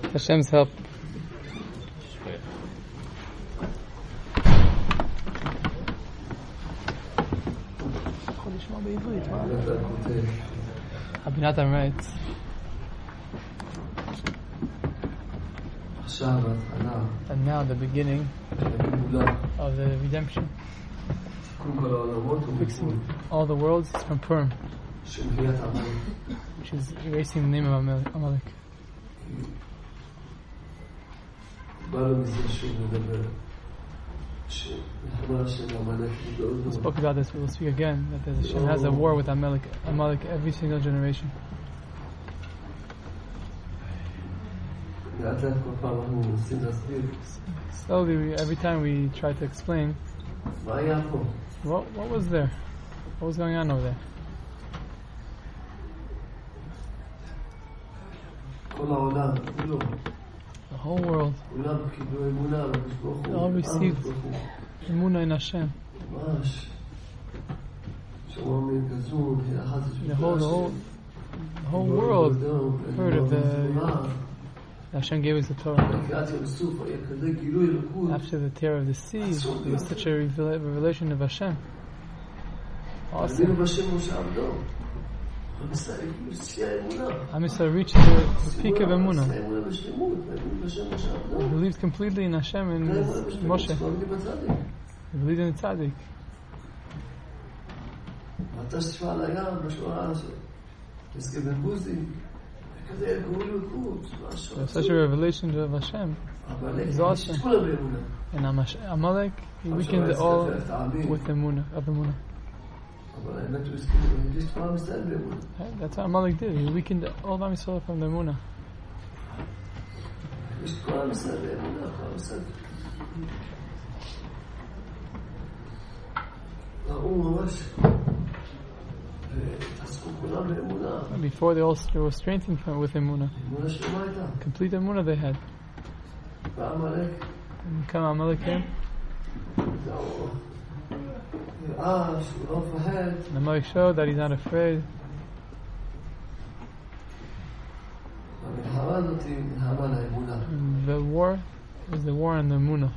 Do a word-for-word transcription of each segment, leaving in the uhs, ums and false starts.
Hashem's help. Abinatan writes, and now the beginning of the redemption, fixing all the worlds is from Purim, which is erasing the name of Amalek. We spoke about this, we will speak again, that Hashem has a war with Amalek, Amalek every single generation. Slowly, we, every time we try to explain, what, what was there? What was going on over there? The whole world, they all received Emunah in Hashem. The whole, the whole, the whole world heard of the Hashem gave us the Torah. After the tear of the sea, there was such a revelation of Hashem. Awesome. Am Yisrael reached the, the peak of Emunah. He believed completely in Hashem and Moshe. He believed in the Tzaddik. There's such a revelation of Hashem. It's awesome. And Amalek, he weakened it all with Emunah, of Emunah. That's what Amalek did. He weakened all of Am Yisrael from the Emunah. Before they all they were strengthened from, with Emunah. Complete Emunah they had. And come Amalek came. And Amalek showed that he's not afraid. And the war is the war on the Emunah.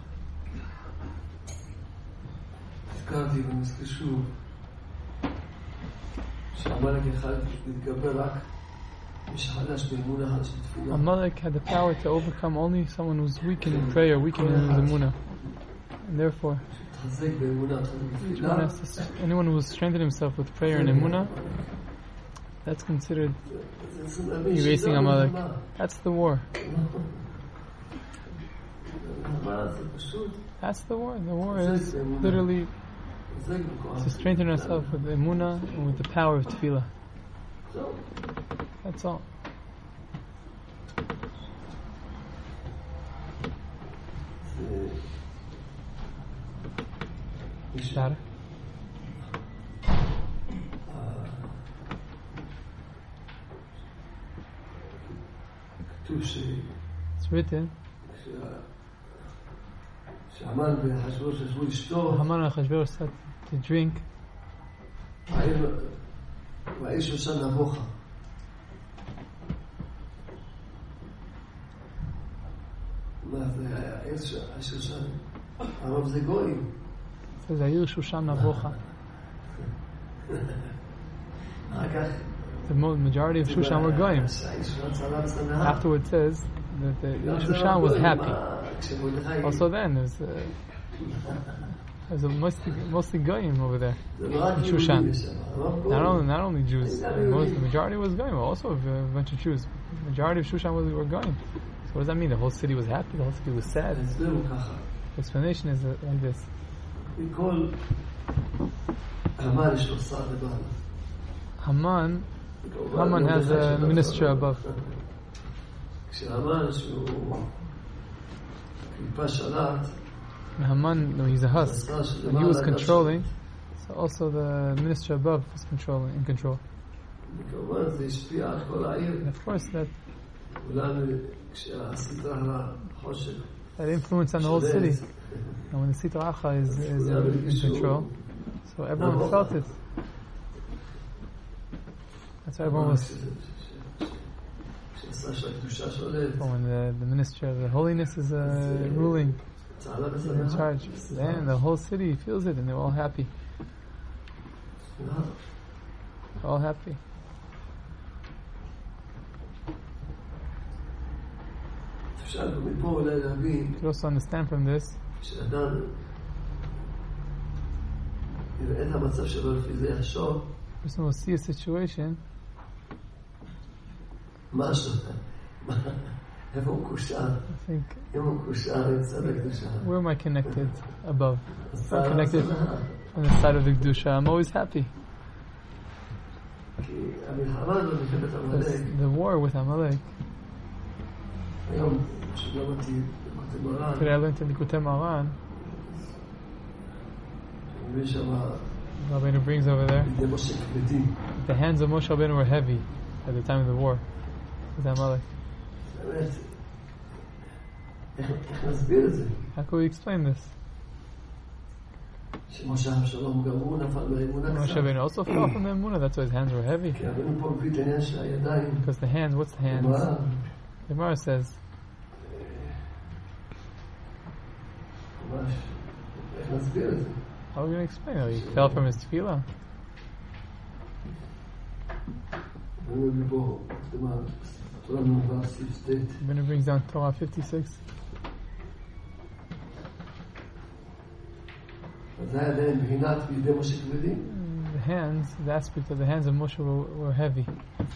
Amalek had the power to overcome only someone who's weak in prayer, weak in the Emunah. And therefore, to, anyone who strengthened himself with prayer and Emunah, that's considered erasing Amalek. That's the war. That's the war. The war is literally to strengthen ourselves with Emunah and with the power of Tefillah. That's all. Shara? It's written Haman and Achashverosh sat to drink. It says Ayir Shushan Navocha. The majority of Shushan were Goyim. Afterwards it says that the Shushan was happy. Also then there's uh, there's a mostly, mostly Goyim over there in Shushan. Not only not only Jews, most, the majority was Goyim. Also a bunch of Jews. The majority of Shushan was, were Goyim. So what does that mean? The whole city was happy. The whole city was sad. The explanation is like this. Haman, Haman has a minister above. Haman, no, he's a husk. When he was controlling, so also the minister above was controlling, in control. And of course that that influence on the whole city. And when the Sitra Achra is, is in, in control, so everyone felt it. That's why everyone was But when the, the minister of the holiness is uh, ruling, in charge, then the whole city feels it and they're all happy. All happy. You can also understand from this person will see a situation. I think, where am I connected above? If I'm connected on the side of the Kedusha, I'm always happy. The war with Amalek. Today I learned in Likutei Moharan. Rabbeinu brings over there. The hands of Moshe Rabbeinu were heavy at the time of the war with Amalek. How can we explain this? Moshe Rabbeinu also fell from the Emunah. That's why his hands were heavy. Because the hands, what's the hands? The Gemara says, how are we going to explain it? He fell from his tefillah. Rabbeinu brings down Torah fifty-six. The hands, the aspect of the hands of Moshe were, were heavy.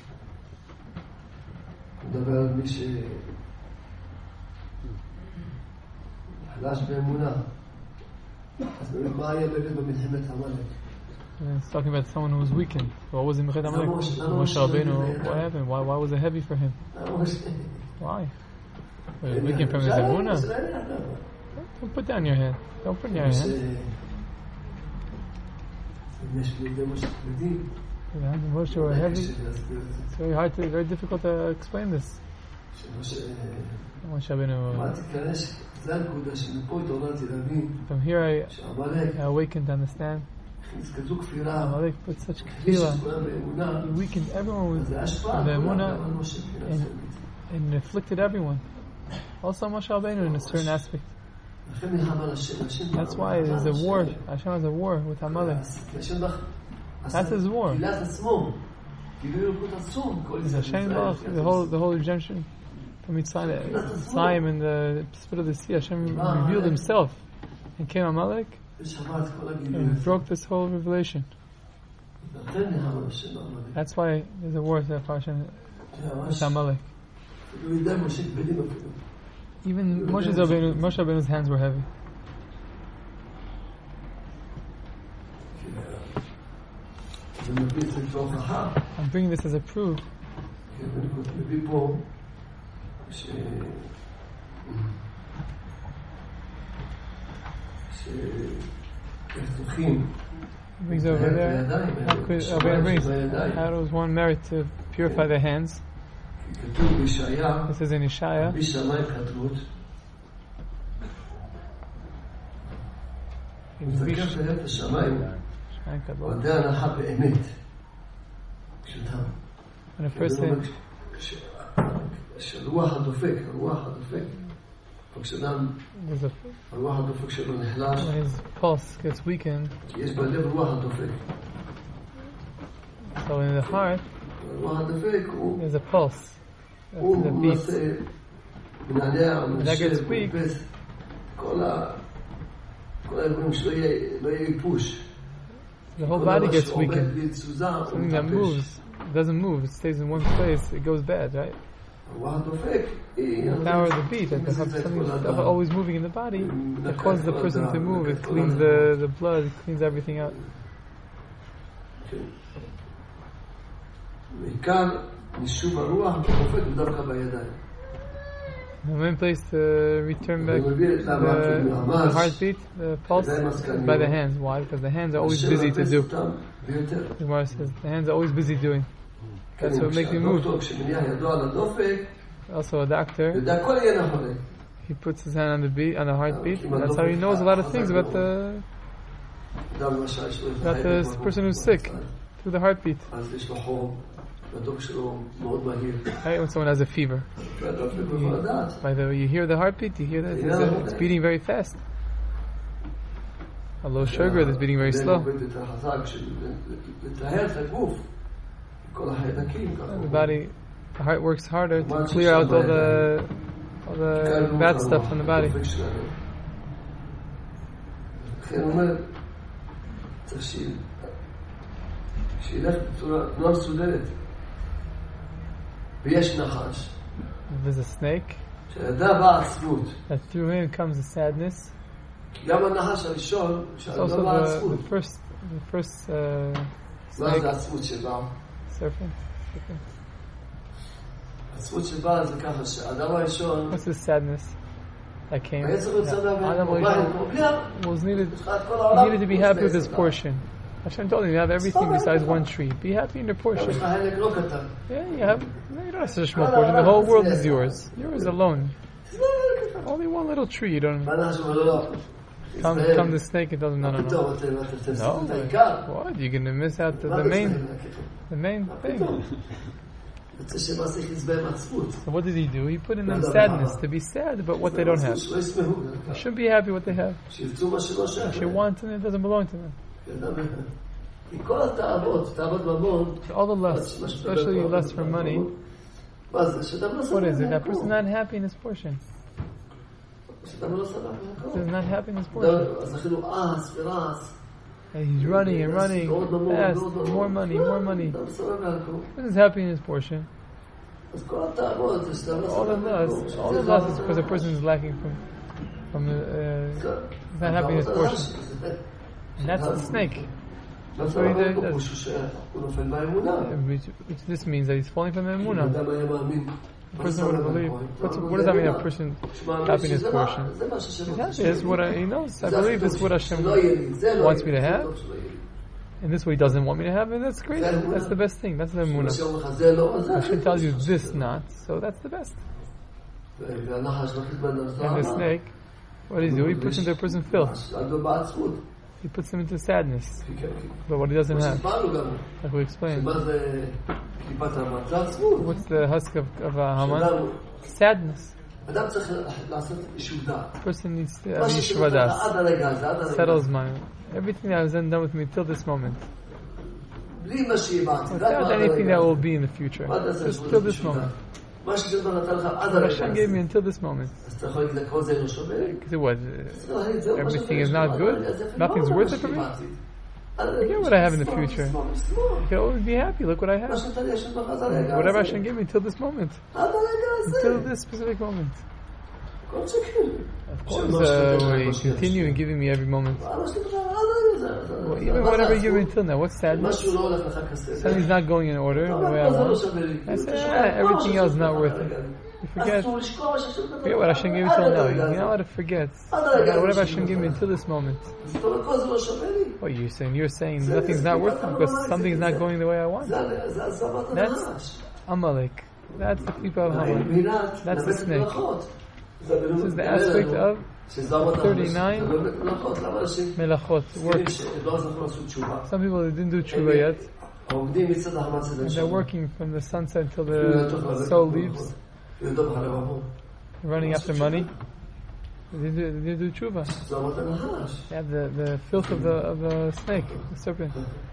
It's talking about someone who was weakened. What was in Mechet Amalek? Moshe Rabbeinu, what happened? Why, why was it heavy for him? Why? Was he weakened from his emunah? Don't put down your hand. Don't put down your hand. The hands of Moshe were heavy. It's very hard to, very difficult to explain this. Moshe Rabbeinu. From here I, I awakened to understand. Amalek put such kefila. He weakened everyone with the emunah and, and afflicted everyone. Also Moshe Rabbeinu in a certain aspect. That's why there's a war. Hashem has a war with Amalek. That's his war. It's Hashem, the whole the whole redemption from Mitzrayim and the split of the sea. Hashem revealed Himself and came Amalek and broke this whole revelation. That's why there's a war with Hashem with Amalek. Even Moshe Rabbeinu, Moshe Rabbeinu's hands were heavy. I'm bringing this as a proof. Brings over there. How could Rabbeinu brings? How does one merit to purify their hands? This is in Ishaya. When a person there's a, when his pulse gets weakened, so in the heart there's a pulse. That's the beat. When that gets weak, the whole body gets weakened. Something that moves, it doesn't move, it stays in one place, it goes bad, right? The power of the beat, that something always moving in the body, that causes the person to move, it cleans the, the blood, it cleans everything out. The main place to return back the, the heartbeat, the pulse, is by the hands. Why? Because the hands are always busy to do. The Gemara says the hands are always busy doing. That's what makes you move. Also, a doctor, he puts his hand on the beat, on the heartbeat. That's how he knows a lot of things about the about the person who's sick through the heartbeat. Right, when someone has a fever. You, by the way, you hear the heartbeat, you hear that it's, uh, it's beating very fast. A low sugar that's beating very slow. And the body, the heart works harder to clear out all the all the bad stuff from the body. There's a snake, that through him comes the sadness. It's also the, the first, the first uh, snake, serpent. What's the sadness that came? Adam was needed, he needed to be happy with his portion. Hashem told him you have everything besides one tree. Be happy in your portion. Yeah, you have. No, you don't have such a small portion. The whole world is yours. Yours alone. Only one little tree. You don't. Come, come the snake. It doesn't. No, no, no. No. What? You're gonna miss out the, the main, the main thing. So what did he do? He put in them sadness to be sad about what they don't have. They shouldn't be happy what they have. They should want and it doesn't belong to them. All the lust, especially lust for money. What is it? That person not happy in his portion. He's not happy in his portion. And he's running and running fast. More money, more money. He's happy in his portion. All the lust, all the lust is because the person is lacking from, from the, uh, he's not happy in his portion. And that's the snake. That's what he does. Which, which this means that he's falling from the emunah. The person wouldn't believe. What's, what does that mean? A person happy in his portion. He's happy. This is what I, he knows. I believe this is what Hashem wants me to have. And this is what He doesn't want me to have. And that's great. That's the best thing. That's the emunah. Hashem tells you this not. So that's the best. And the snake, what does he do? He puts into a person filth. He puts them into sadness. But what he doesn't have. Like we explained. What's the husk of, of uh, Haman? Sadness. The person needs to have yishvadas. Settle his mind. Everything that was done with me till this moment. Without anything that will be in the future. Just till this moment. What Hashem gave me until this moment. What? Everything is not good? Nothing's worth it for me? Forget what I have in the future. I can always be happy. Look what I have. Whatever Hashem gave me until this moment. Until this specific moment. Of course, uh, we continue in giving me every moment. Well, even whatever you give me until now, what's sadness? Something's not going in order the way I want. I say, ah, everything else is not worth it. You forget. Forget what Hashem gave me until now. You're not allowed to forget. Whatever Hashem gave me until this moment. What are you saying? You're saying nothing's not worth it because something's not going the way I want. That's Amalek. That's the people of Haman. That's the snake. This is the aspect of thirty-nine melachot, works. Some people didn't do tshuva yet. And they're working from the sunset until the soul leaves. Running after money. They didn't do, do tshuva. They have the, the filth of the, of the snake, the serpent.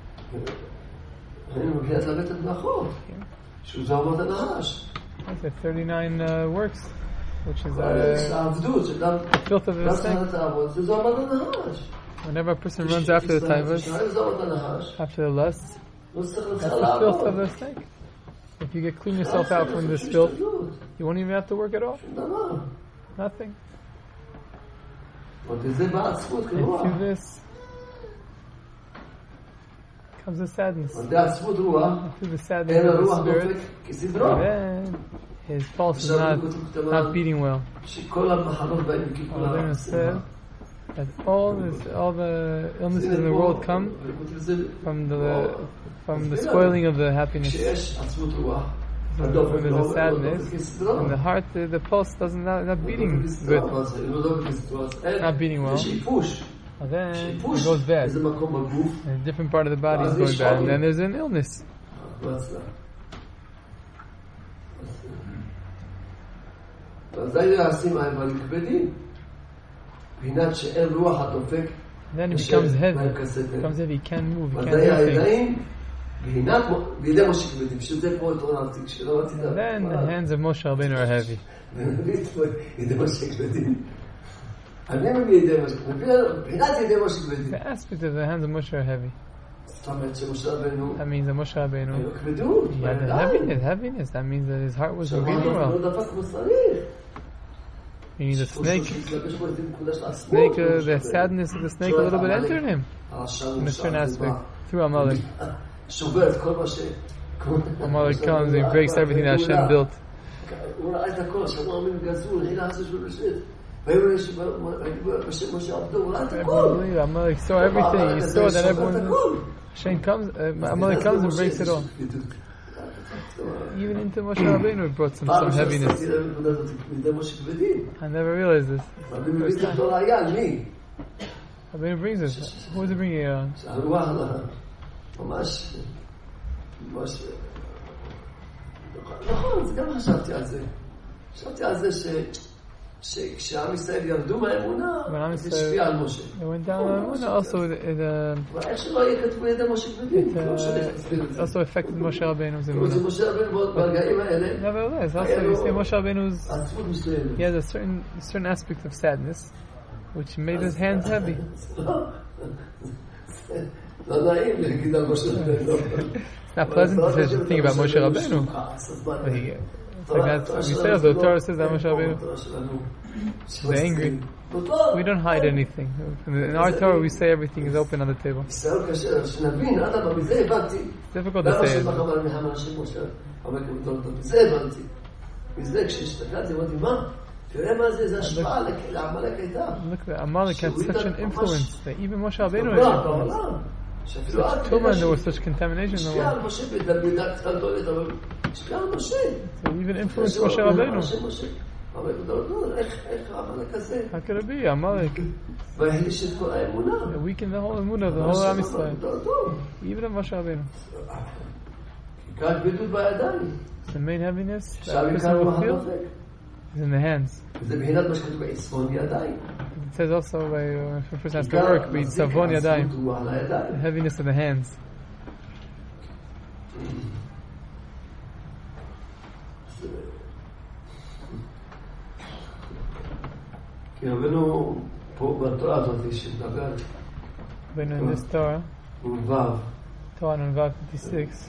That's the thirty-nine uh, works. Which is uh, the filth of the snake. Whenever a person runs after the taivas, after the lust, that's the filth of the snake. If you get clean yourself out from this filth, you won't even have to work at all. Nothing. And through this comes the sadness. And through the sadness of the spirit, then his pulse is not, not beating well. Allah said that all this, all the illnesses in the world come from the from the spoiling of the happiness, from the sadness, and the heart, the, the pulse doesn't not, not beating good, not beating well. And then it goes bad. And a different part of the body is going bad, and then there's an illness. Then it becomes heavy. It becomes heavy. He can't move. He can't do things. And then the hands of Moshe Rabbeinu are heavy. The aspect of the hands of Moshe are heavy. That means that Moshe Rabbeinu, he had the heaviness, heaviness. That means that his heart wasn't beating well. You need a snake. Snake, uh, the sadness of the snake a little bit entered him in a certain aspect through Amalek. Amalek comes and he breaks everything that Hashem built. Everyone, Amalek saw everything. He saw that everyone. Hashem comes, uh, Amalek comes and breaks it all. Even into Moshe Rabbeinu it brought some, some heaviness. I never realized this. Rabbeinu brings this. Who is it bringing it on? נכון, זה גם חשבתי על זה. חשבתי על זה ש... שכשעם ישראל ירדו מהאמונה, זה השפיע על משה. They went down מהאמונה, also it... איך שלא יהיה כתבו ידי משה כבדים, לא משנה להסביר את זה. Also affected משה רבנו. זה משה רבנו ברגעים האלה. Nevertheless, also you see Moshe Rabbeinu's... He has a certain, certain aspect of sadness, which made his hands heavy. לא נעים להגיד על משה רבנו. It's not pleasant to think about Moshe Rabbeinu. But he, it's like that we say, the Torah says that Moshe Rabbeinu is angry. We don't hide anything. In our Torah we say everything is open on the table. It's difficult to say it. Look, Amalek had such an influence that even Moshe Rabbeinu had influence. Such tumah, and there was such contamination in the world. So even influenced Moshe Rabbeinu. How could it be? Amalek. It weakened the whole emunah of the whole Am Yisrael. Even of Moshe Rabbeinu. The main heaviness that a person will feel is in the hands. It says also by uh, if a person has to work, be savon yadayim, the heaviness of the hands. When in this Torah, Torah Nunvav fifty-six,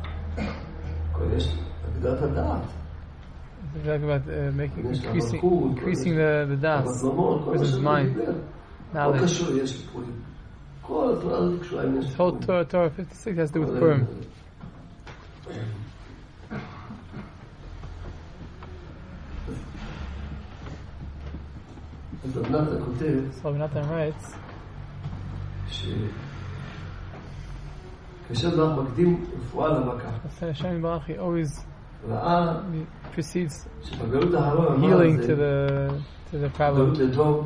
it's talking about uh, making increasing, increasing the the das, person's mind, knowledge. This whole Torah, Torah fifty-six has to do with Purim. So Natan writes, Hashem Baruch He always precedes healing to the to the problem.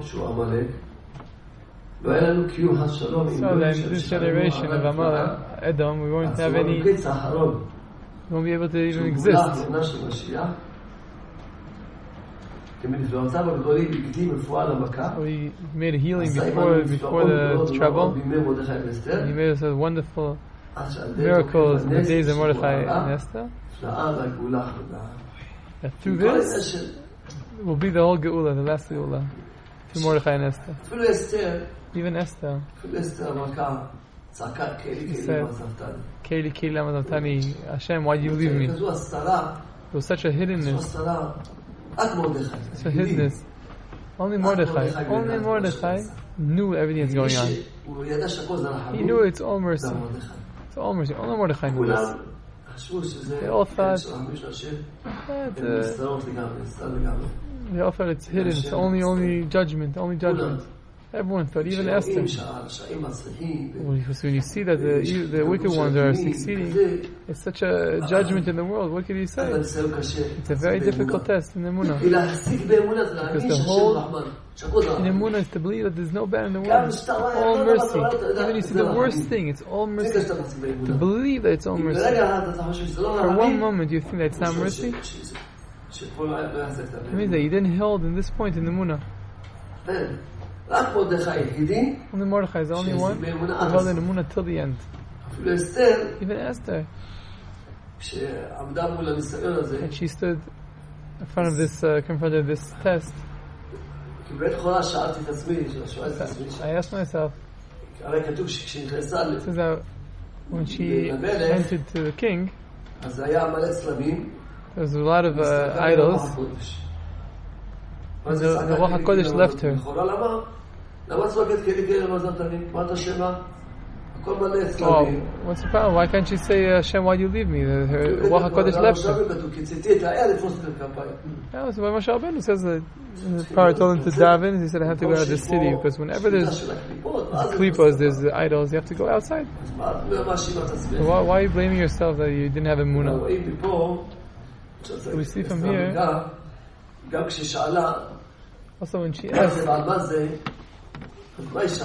So then, this generation of Amalek, Edom, we won't have any. We won't be able to even exist. We made a healing before before the trouble. He made us wonderful miracles in the days of Mordechai and Esther. That through this will be the whole Geula, the last Geula, through Mordechai and Esther. Even Esther, she said, Keili Keili lama zavtani, Hashem, why did you leave me? There was such a hiddenness. Such a hiddenness. Only Mordechai, only Mordechai knew everything that's going on. He knew it's all mercy. It's all mercy. Only Mordechai knew this. They all thought that, uh, they all thought it's hidden. It's only, only judgment, only judgment. Everyone thought, even Esther. When you see that the the wicked ones are succeeding, it's such a judgment in the world. What can you say? It's a very difficult test in Emunah. Because the whole in Emunah is to believe that there's no bad in the world. It's all mercy. Even you see the worst thing, it's all mercy. To believe that it's all mercy. For one moment you think that it's not mercy, It means that he didn't hold in this point in the Munah. Only Mordechai is the only one who held in the Munah till the end. Even Esther. And she stood in front of this, uh, confronted this test. I asked myself, since that when she entered to the king, there was a lot of uh, idols, and the, the Ruach HaKodesh left her. Oh, what's the problem? Why can't you say, uh, Hashem, why do you leave me? The, her Ruach HaKodesh left her. Yeah, so Moshe Rabbeinu says that the Prophet told him to daven, he said, I have to go out of the city, because whenever there's klipos, there's the idols, you have to go outside. So why, why are you blaming yourself that you didn't have emunah? So we see from here, also when she asked, She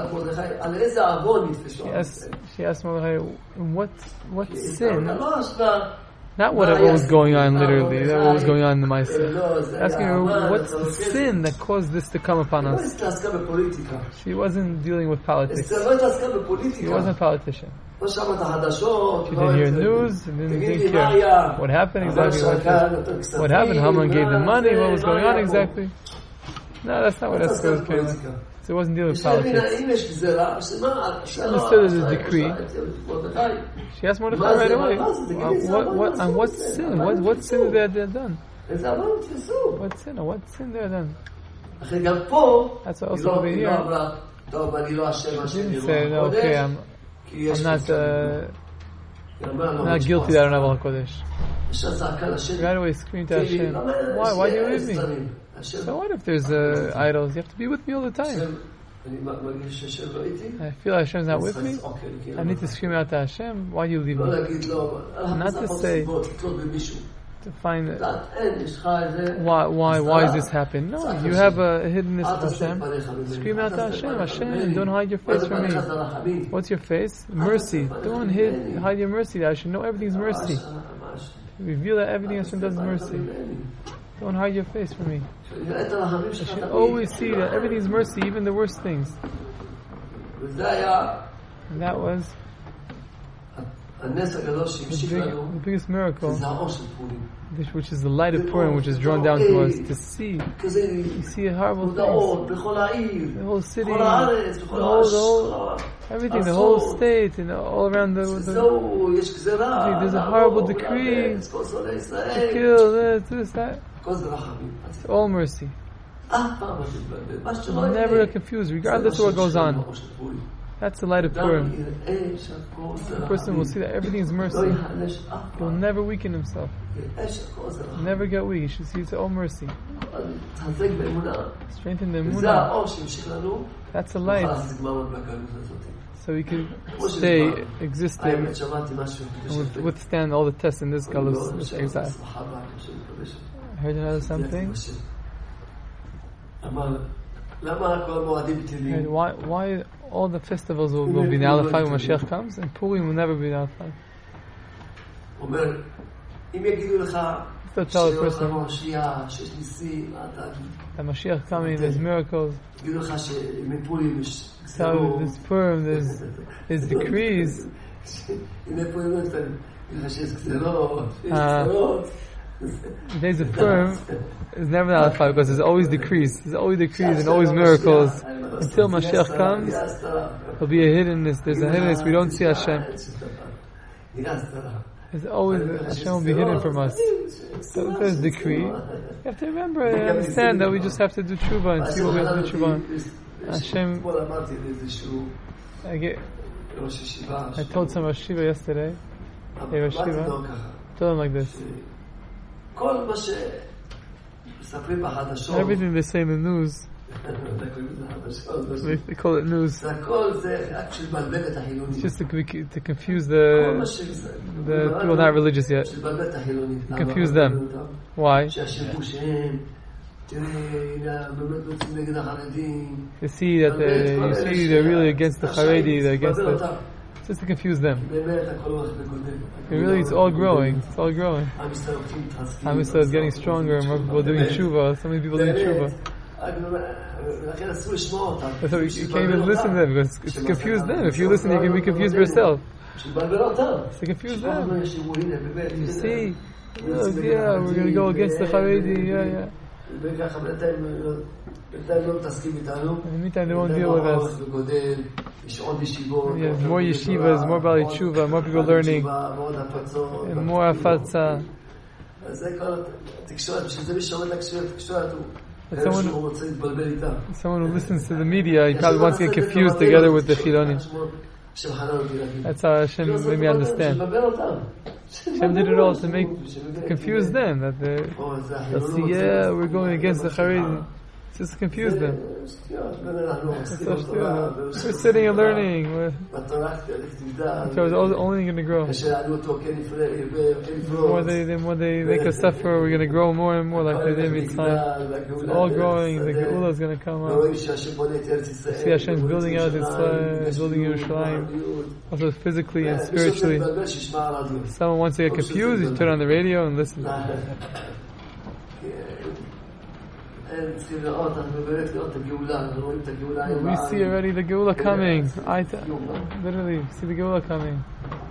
asked, she asked Mordechai, what, what sin? Not what, what was going on literally, that what was going on in the Maaseh. Asking her, what's the sin that caused this to come upon us? She wasn't dealing with politics. She wasn't a politician. She didn't hear news, and didn't, didn't care what happened exactly. What, what happened, Haman gave them money, what was going on exactly. No, that's not what Esther was caring about. So it wasn't dealing with politics. She understood the decree. She asked Mordechai right away, uh, what, what, and what sin? What, what sin did they have done? What sin? What sin they have done? That's also over here. She didn't say, no, okay, I'm, I'm not, uh, I'm not guilty that I don't have Ruach HaKodesh. Right away screamed to Hashem, why? Why do you leave me? So what if there's uh, idols? You have to be with me all the time. I feel Hashem's not with me. I need to scream out to Hashem, why do you leave me? Not to say, to find why, why, why does this happen? No, you have a hiddenness of Hashem. Scream out to Hashem, Hashem, don't hide your face from me. What's your face? Mercy. Don't hide, hide your mercy. I should know everything's mercy. Reveal that everything Hashem does is mercy. Don't hide your face from me. I should always see that everything's mercy, even the worst things. And that was the, big, the biggest miracle, which is the light of Purim, which is drawn down to us to see. You see horrible things. The whole city, the whole, the whole, everything, the whole state, and all around the, the there's a horrible decree to kill this, this, that. It's all mercy. Never confused, regardless of what goes on. That's the light of Purim. The person will see that everything is mercy. He will never weaken himself. Never get weak. He should see it's all mercy. Strengthen the emunah. That's the light. So we can stay existing and withstand all the tests in this galus, this exile. I heard another something. And why, why all the festivals will, will be nullified when Mashiach comes, and Purim will never be nullified? Still tell a person that Mashiach coming, there's miracles. Tell there's Purim, there's, there's decrees. Uh, days of Purim is never nullified because there's always decrees. There's always decrees and always miracles. Until Mashiach comes, there'll be a hiddenness. There's a hiddenness. We don't see Hashem. There's always, Hashem will be hidden from us. So there's decree. You have to remember and understand that we just have to do tshuva and see what we have to do tshuva. Hashem, I get, I told some Rosh Yeshiva yesterday, hey Rosh Yeshiva, told him like this. Everything they say in the news, they, they call it news. It's just to, to confuse the the people not religious yet. To confuse them. Why? You see that they, you see they're really against the Haredi, they're against the. just to confuse them. Really, it's all growing. It's all growing. Am Yisrael is getting stronger. More people doing tshuva. So many people doing tshuva. So you, you can't even listen to them because it's to confuse them. If you listen, you can be confused yourself. It's to confuse them. You see, look, yeah, we're going to go against the Haredi. Yeah, yeah. In the meantime, they won't deal with us. We have more yeshivas, more Bali Tshuva, more people learning, and more afatza. But someone, someone who listens to the media, he probably wants to get confused together with the Chilonim. That's how Hashem made me understand. Hashem did it all to make to confuse them. That they, they'll see, yeah, we're going against the Haredi. Just to confuse them. We're sitting and learning. We're, so it's only going to grow. The more they, the more they make us suffer, we're going to grow more and more like they did in time. It's all growing. The Geula is going to come out. See Hashem building out His building Yerushalayim, also physically and spiritually. If someone wants to get confused, you turn on the radio and listen. We see already the Geula coming. I t- literally see the Geula coming.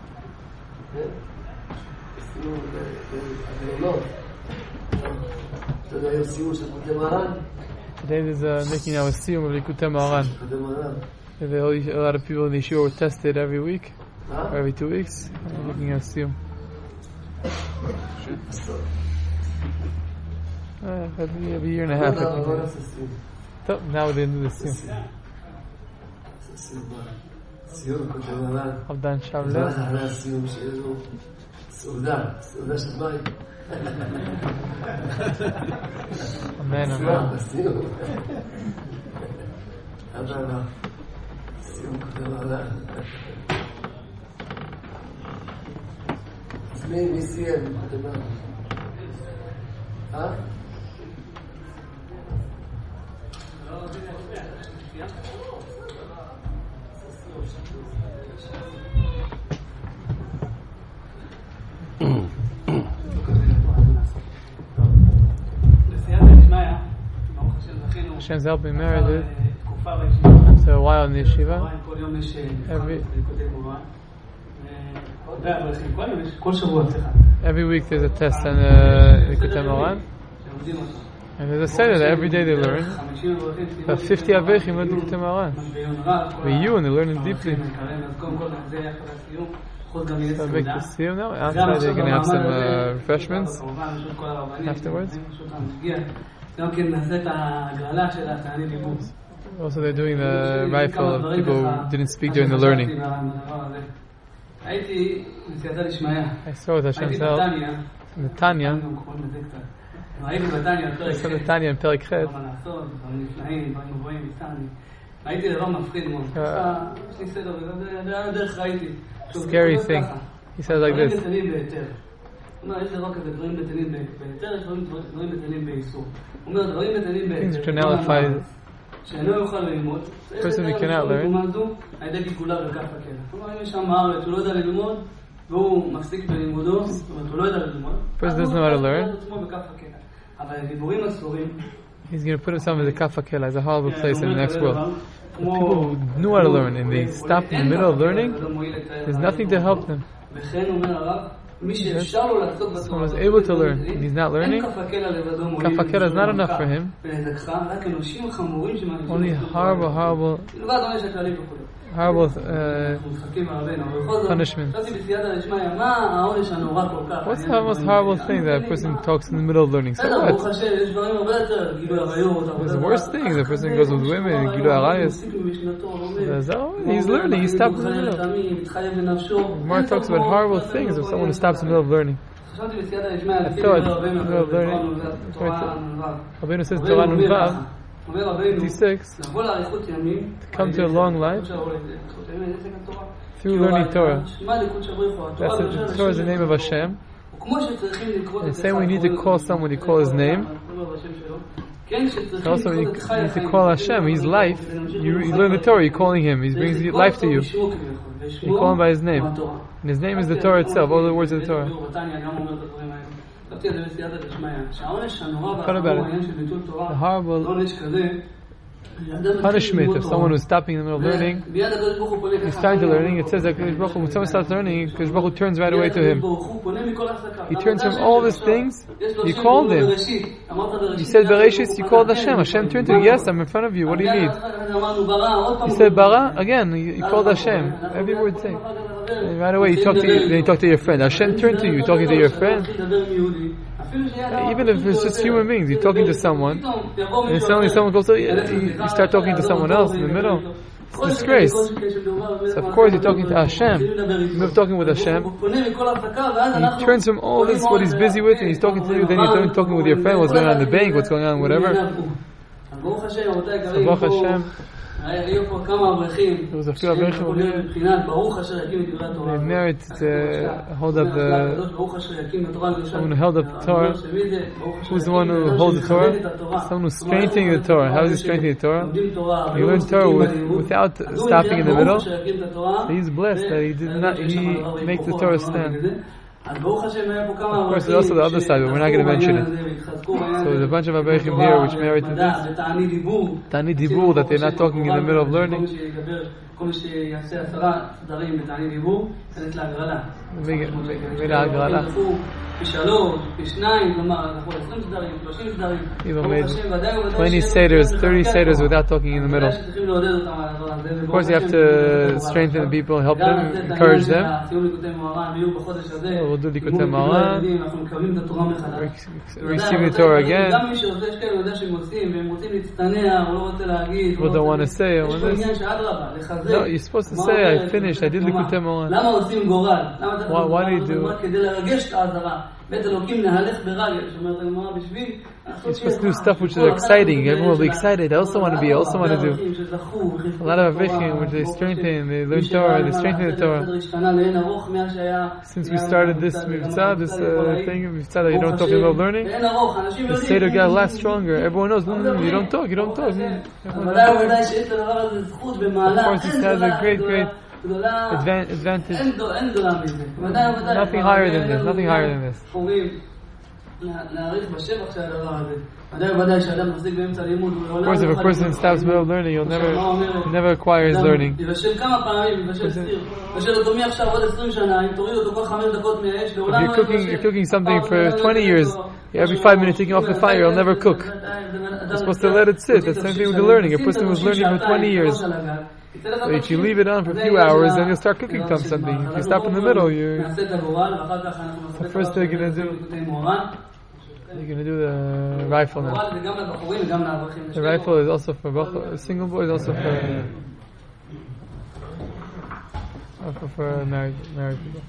Today there's uh, making our siyum of Likutei Moharan. A lot of people in the yeshiva were tested every week, or every two weeks, and making our siyum. Uh, every, every year and a half. So, now we're into the siyum. Avdan Shavlet. Amen, amen. Huh? Hashem's helping Meredith. So a while in the yeshiva. Every every week there's a test on uh, Likutei Moharan. And there's a seder that every day they learn. About fifty Avechim learn Likutei Moharan. With you, and they're learning deeply. So big to see them now. Outside they're going to have some uh, refreshments afterwards. Also they're doing the rifle of people who didn't speak during the learning. I saw with Hashem's help in the Tanya. I saw the Tanya in Perek Chet. Scary thing. He says like this. Things which are nullified. Person who cannot learn. Person doesn't know how to learn. He's going to put himself in the Kaf HaKela as a horrible place in the next world. The people who knew how to learn and they stopped in the middle of learning, there's nothing to help them. Yes. Someone was able to learn and he's not learning. Kaf HaKela is not enough for him. Only horrible, horrible, horrible uh, punishment. What's the most horrible thing that a person talks in the middle of learning? So what? There's worse things. The person goes with women and Gilui Arayos. He's learning. He stops in the middle. Gemara talks about horrible things of someone who stops in the middle of learning. I thought in the middle of learning. Rabbeinu says Torah Nun Vav fifty-six, to come to a long life through learning Torah. That's the, the Torah is the name of Hashem. And the same way you need to call someone, you call his name. Also, you need to call Hashem, He's life. You, you learn the Torah, you're calling Him, He brings life to you. You call him by his name. And his name is the Torah itself, all the words of the Torah. What about it? The horrible punishment of someone who's stopping in the middle of learning. He's starting to learning. It says that when someone starts learning, Kadosh Baruch Hu turns right away to him. He turns from all these things. You called him. You said Bereshis, you called Hashem. Hashem turned to you. Yes, I'm in front of you. What do you need? You said Bara. Again, you, you called Hashem. Every word thing. And right away, you talk to you, then you talk to your friend. Hashem turned to you. You're talking to your friend. Even if it's just human beings, you're talking to someone, and suddenly someone goes, you, you start talking to someone else in the middle. It's a disgrace. So of course you're talking to Hashem. You're talking with Hashem. He turns from all this, what he's busy with, and he's talking to you, then you're talking with your friend, what's going on in the bank, what's going on, whatever. Baruch Hashem. There was a few Avrechim over here. They merit to hold up the someone who held up the Torah. Who's the one who holds the Torah? Someone who's strengthening the Torah. How is he strengthening the Torah? He learned Torah with, without stopping in the middle. So he's blessed that he did not. He makes the Torah stand. Of course, there's also the other side, but we're not going to mention it. So there's a bunch of Avrechim here which merit to this. Tani Dibur, that they're not talking in the middle of learning. Even made twenty seders, thirty seders without talking in the middle. Of course, you have to strengthen the people, help them, encourage them. We'll do Likutei Moharan, receive the Torah again. What do I want to say? I want this. No, you're supposed to say, I finished, I did Likutei Moharan. Why, why do you do it? You're supposed to do stuff which is exciting. Everyone will be excited. I also want to be, I also want to do. A lot of Avrechim, which they strengthen, they learn Torah, they strengthen the Torah. Since we started this mitzvah, this uh, thing, mitzvah that you don't talk about learning, the Seder got a lot stronger. Everyone knows, mm, you don't talk, you don't talk. Mm. Of course, this has a great, great Advan- advantage. Nothing higher than this. Nothing higher than this. Of course, if a person stops middle of learning, he'll never, he'll never acquire his learning. If you're cooking, you're cooking something for twenty years. Every five minutes taking off the fire, you'll never cook. You're supposed to let it sit. That's the same thing with the learning. A person who's learning for twenty years. So if you leave it on for a few hours, then you'll start cooking something. If you stop in the middle, you. So first they're gonna do. You're gonna do the rifle now. The rifle is also for both. A single boy is also for. Also for married married people.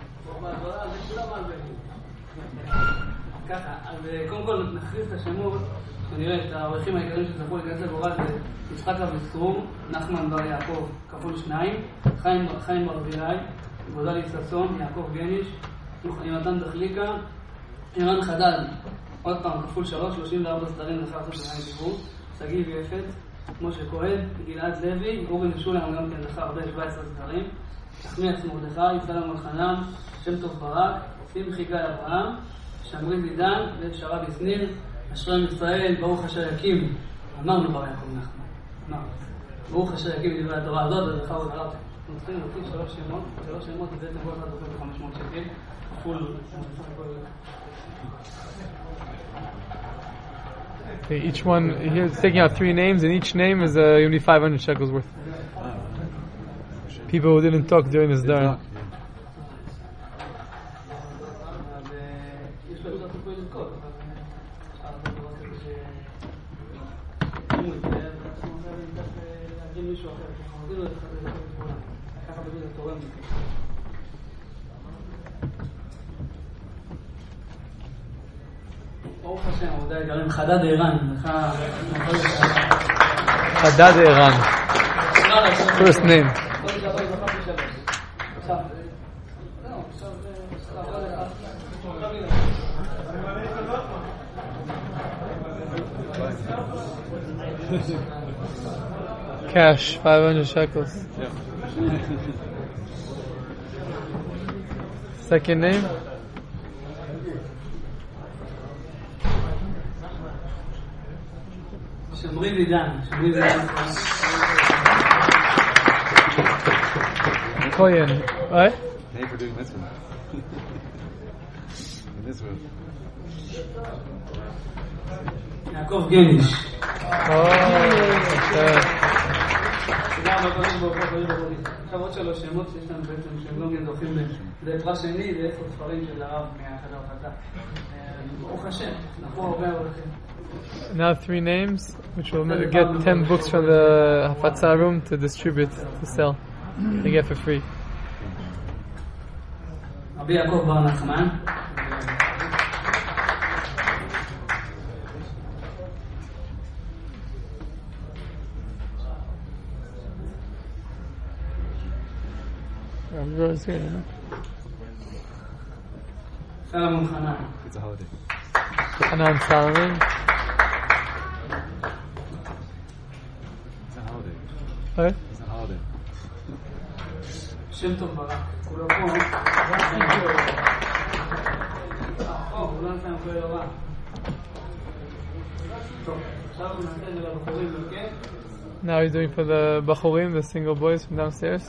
נראה את האורחים העיקריים שזכו להיכנס לגורל זה יצחק אביסרום, נחמן בר יעקב כפול שניים, חיים, חיים ברזילי, גודלי ששון, יעקב גניש, יונתן דחליקה, ערן חדד, עוד פעם כפול שלוש, שלושים וארבע סדרים לאחר סוף שניים דיבור, סגיב יפת, משה כהן, גלעד לוי, אורי משולם גם כן לאחר הרבה שבע עשרה סדרים, תחמיאס מרדכי, סלם אלחנן, שם טוב ברק, שמחי גיא אברהם, שמרי זידן ושרבי שניר, אשרי ישראל, ברוך אשר יקים, אמרנו בר יעקב נחמן, אמרנו, ברוך אשר יקים דברי התורה הזאת, ובכר עוד עליו. אנחנו צריכים להוציא שלוש שמות, שלוש שמות, זה בעצם כל אחד דוחה ב-חמש מאות שקל, כפול... Okay, each one, here's taking out three names, and each name is uh, only five hundred shekels worth. People who didn't talk during this dara. חדד ערן. חדד ערן. First name. Cash, five hundred shekels. Second name? Shamri Vidan. Shamri Vidan. Koyen. What? Hey, for doing this one. And this one. Yaakov Genish. Oh, okay. גם בקודם בקודם בקודם. עכשיו עוד שלוש שמות שיש לנו בעצם שהם לא זוכים לפרס שני, זה איפה ספרים של הרב מהחדר החלטה. ברוך השם, אנחנו הרבה הולכים. Now three names, which will get ten books from the Hafatza room to distribute, to sell. They get for free. רבי יעקב בר נחמן. Everyone's here, you know? Salomon Hanan. It's a holiday. Hanan Salomon. It's a holiday. What? It's a holiday. שם טוב ברק. כולו פה. פה, הוא לא נתן כולל רע. טוב, עכשיו הוא נתן לבחורים, כן? Now he's doing for the Bachurim, the single boys from downstairs.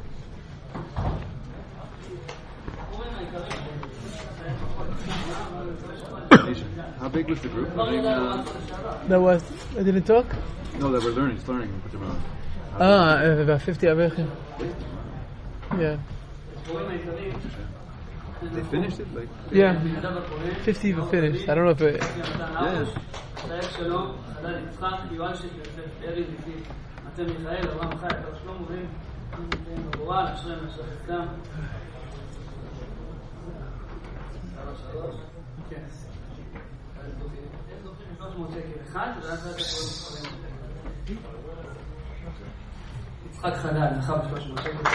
How big was the group? How big, uh, That was, I didn't talk? no, that we're learning, just learning. But they're, uh, Ah, uh, about fifty Avechim. Yeah. they finished it? Like, Yeah. fifty even finished. I don't know if it... yeah. יצחק חדד, נחב שלוש מאות שקל.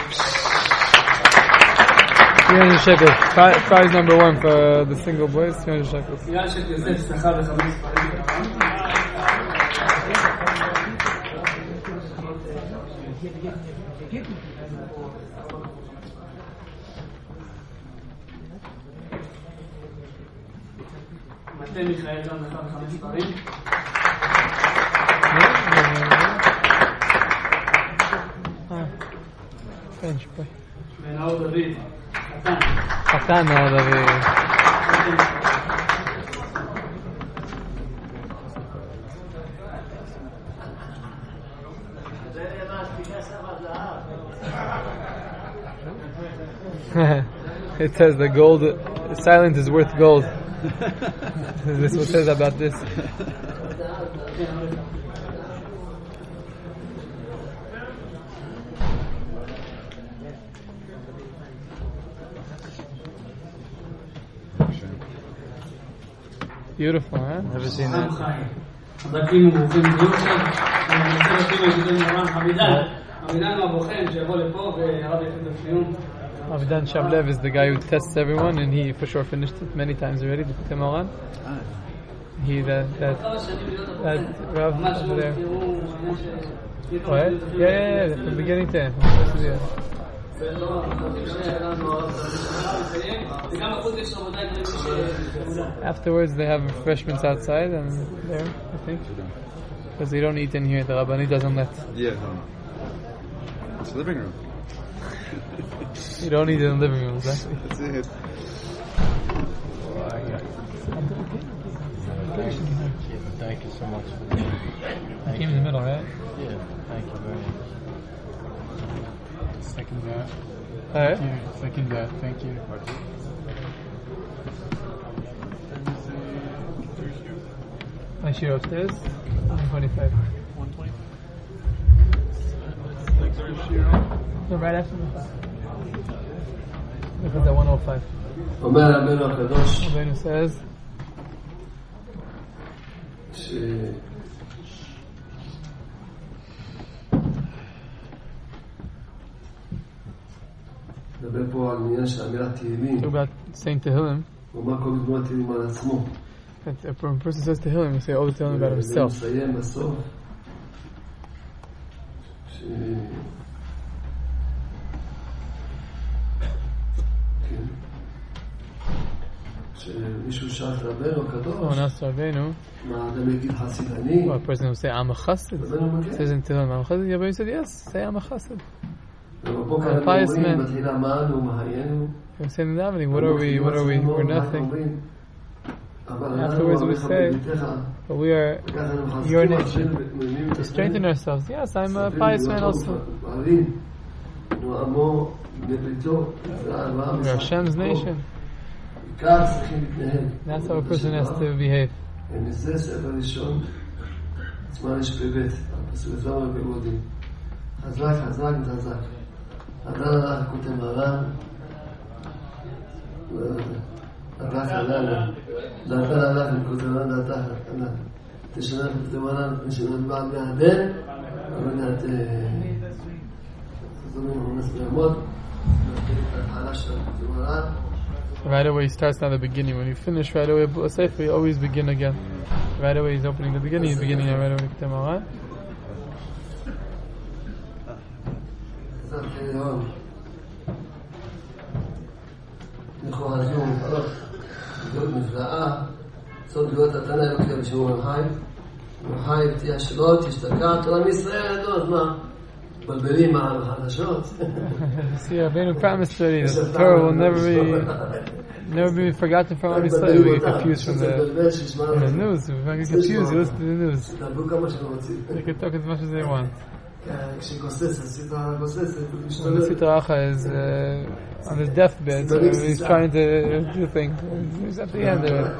three hundred shekels. Pri- Prize number one for the single boys, three hundred shekels. נראה שכסף זכה בחמש ספרים של מטה מיכאל גם זכה בחמש ספרים. Bench, boy. ונאור דוד, חתן. חתן נאור דוד. It says the gold, silence is worth gold. This is what it says about this. Beautiful, huh? Never seen that. הבתים וברוכים בריאות שם. אני רוצה להקים את זה מרן חבידן. חבידן הוא הבוחן שיבוא לפה והרב יפה בפניון. Avidan Shablev is the guy who tests everyone, and he for sure finished it many times already. The Putei Moran. He that that that Rav over there. What? Yeah, yeah, yeah. From beginning to end. Afterwards, they have refreshments outside and there, I think, because they don't eat in here. The Rabbani doesn't let. Yeah, no. It's the living room. You don't eat in the living room, exactly. That's it. Thank you so much for the You came in the middle, right? Yeah, thank you very much. Second that. Alright. Thank you. Second that. Thank you. My share upstairs, one twenty-five. one twenty. No, right after me. Look at that one oh five. אומר רבנו הקדוש Rabbeinu says, ש... מדבר פה על עניין של אמירת תהילים. talk about saying Tehillim. הוא אומר כל גדול תהילים על עצמו. That if a person says Tehillim, you say all the Tehillim about himself. מסיים בסוף. ש... כן. שמישהו שאל את רבנו הקדוש, Someone asked Rabbeinu, מה אדם יגיד חסיד אני? well, a person will say, I'm a chassid. רבנו מגיד. Says in Tehillim, I'm a chassid. Rabbeinu said, yes, say I'm a chassid. ובבוקר A הם pious אומרים, man. בתחילה מנו, מה היינו? We say in the davening, what are we, what are we, we're nothing. Afterwards we say, but we are your nation. To strengthen ourselves, yes, I'm a pious man also. We are Hashem's nation. That's how a person has to behave. וזה ספר ראשון, עצמן יש פ"ב, הפסוק זמר בגודים. חזק, חזק וחזק. אדן הלך כותב הר"ן, הלך הלך, דעתן הלך כותב הר"ן, דעתן הלך. תשנה כותב הר"ן, תשנה בעד מהדן, אבל דעת חזורים המונס ברמות, התחלה של כותב הר"ן. Right away he starts now the beginning. When you finish right away a sefer, you always begin again. Right away he's opening the beginning, he's beginning right away with Temara. לכאורה הדיון מתארך, להיות נפלאה, זאת להיות התנא אלוקי בשיעור החי. החי תהיה שלו, תשתקע, תורה מישראל, אז מה? מבלבלים מה החדשות. See, Rabbeinu promised already that the Torah will never be, never be forgotten from Am Yisrael. We get confused from the, from the news. If I get confused, you listen to the news. They can talk as much as they want. When the Sitra Acha is uh, on his deathbed, so he's trying to do things. He's at the end of it.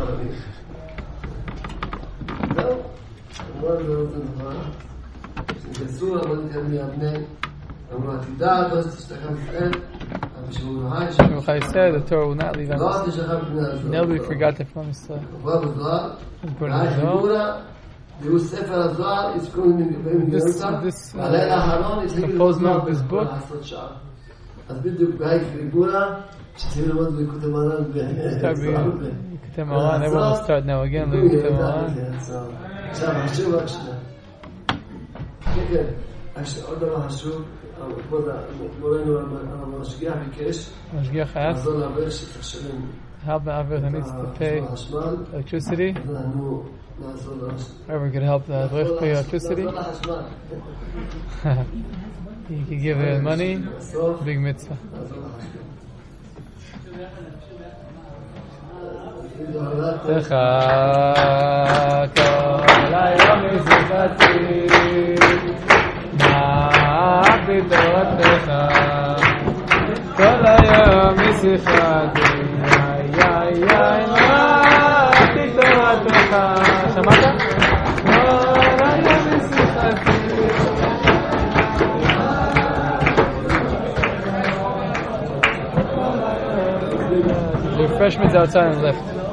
נכנסו למדתי על מי אבני, אמרו עתידה, לא תשתכם ישראל, אבל שהוא נוהי Yochai said the Torah will not leave לא us. תשכם בני הזוהר. Never be forgotten from Israel. כבר בזוהר, According ראי to Zohar, חיבורה, והוא ספר הזוהר, יזכו במגנותם, this, uh, הלילה האחרון, יצליחו the closing לבזוהר of this book. לעשות שעה. אז בדיוק ראי חיבורה, שצריכים ללמוד בליקוד המרן start beginning. Likutei Moharan, everyone will start now again. Likutei Moharan. עכשיו, חשוב רק שנייה. כן, כן, עוד דבר חשוב, כבוד מורנו המשגיח ביקש, Mashgiach asked, לעזור לאברך שתשלם help the Avrech that needs to pay החשמל, electricity. אנחנו נעזור לאברך. Whoever could help the Avrech pay electricity, לעזור לחשמל. he could give her money. בסוף, Big mitzvah. לעזור לחשמל. Techa kol hayom mizivati ma'abdi toratecha kol hayom mizivati ay ay ay ma'abdi toratecha שמעת? kol hayom mizivati The refreshments outside on the left.